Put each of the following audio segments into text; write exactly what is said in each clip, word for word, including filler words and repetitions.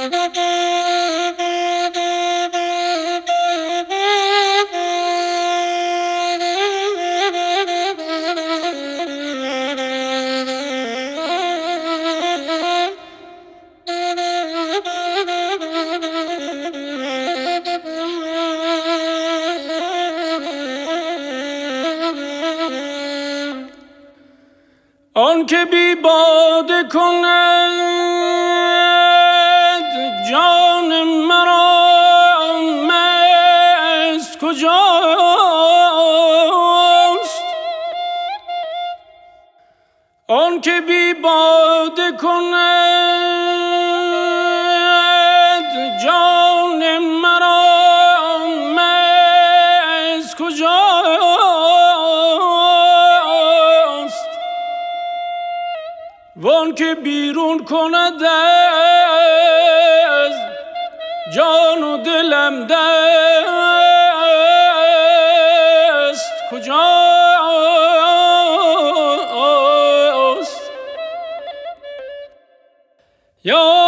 آن که بی باده کند جان مرا مست کجاست؟ آن که بی باده کند جان مرا مست کجاست؟ وان که بیرون کند از جان و دلم دست کجاست؟ یا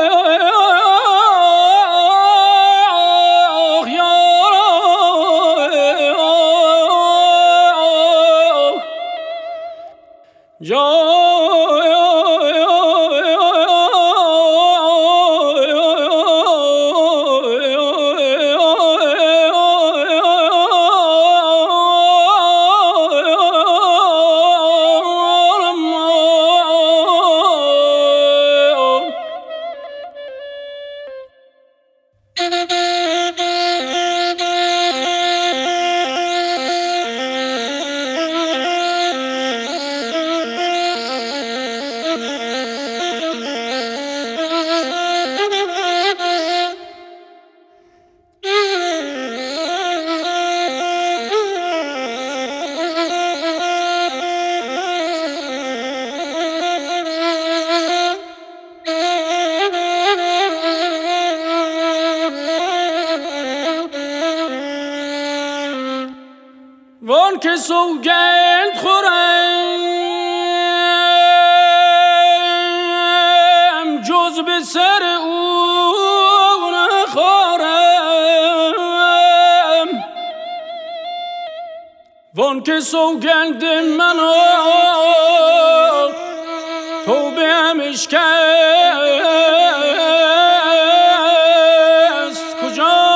وان که سوگند خورم جز به سر او نخورم، وان که سوگند منو توبه همش کرد کجا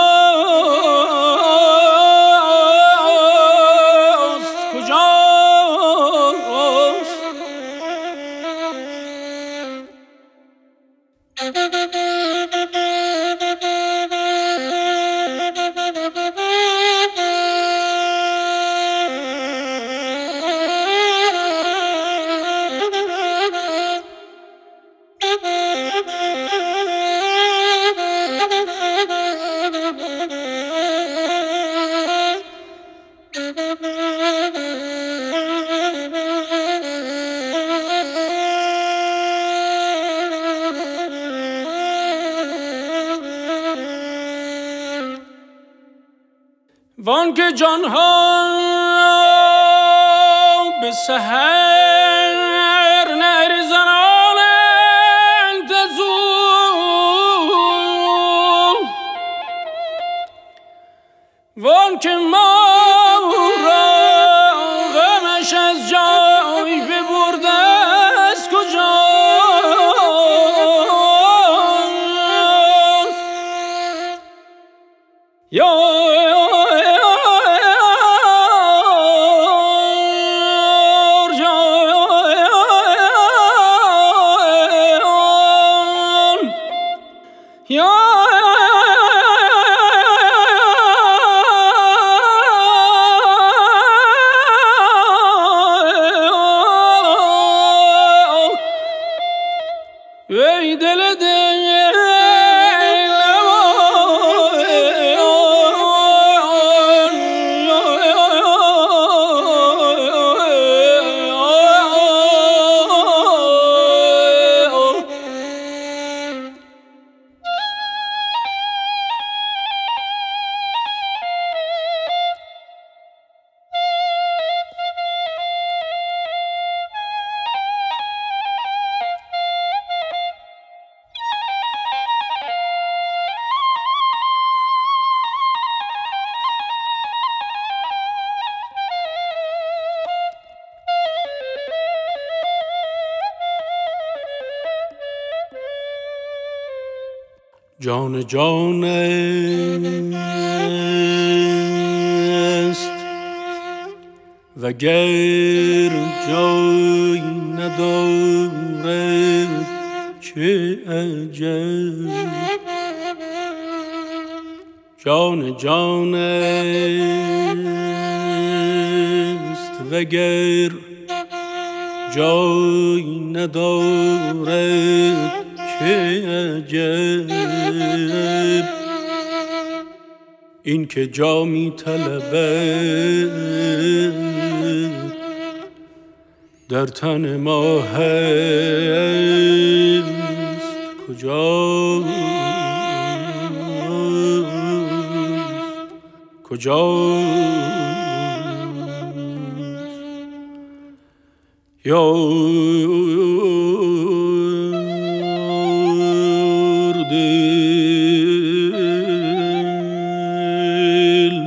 وان که جانها به سحر نریزانند از او، وان که ما را غمش از جای ببرده است کجاست؟ یا ای دل دل جان جان است و گر جای ندارد چه عجب. جان جان است و گر جای ندارد چه عجب. این که جا می طلبد در تن ما هست کجاست کجاست یار دل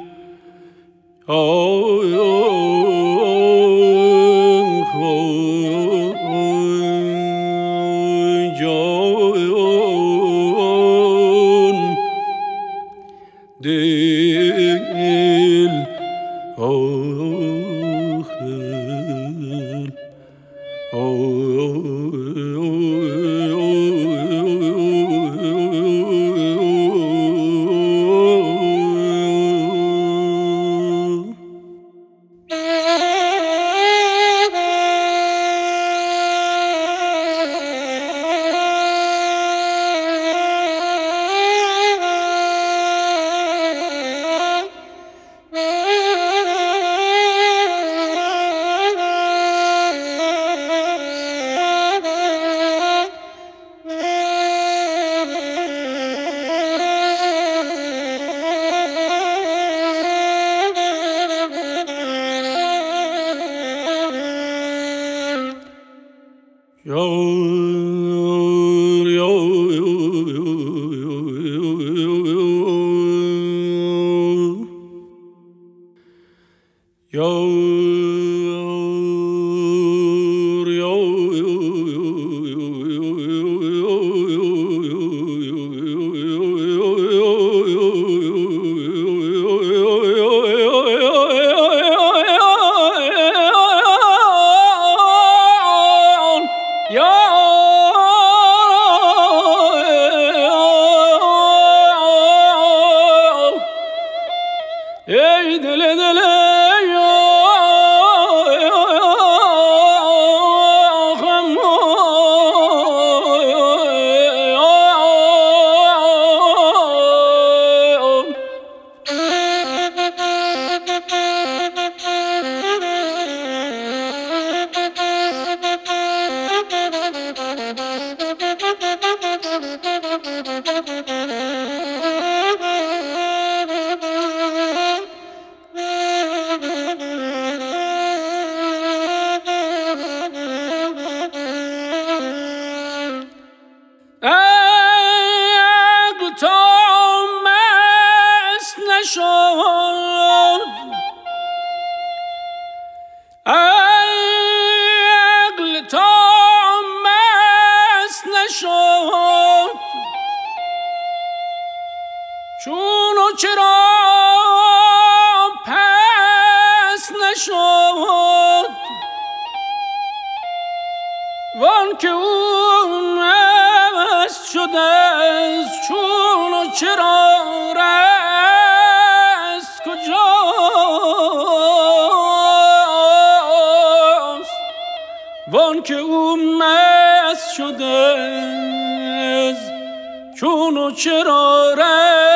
دل آخ دل یار ای دل دل عقل تا مست نشد عقل تا مست نشد چون و چرا پس نشد وان که اون مست شده از چون و چرا رست کجاست وان که اون مست شده از چون و چرا رست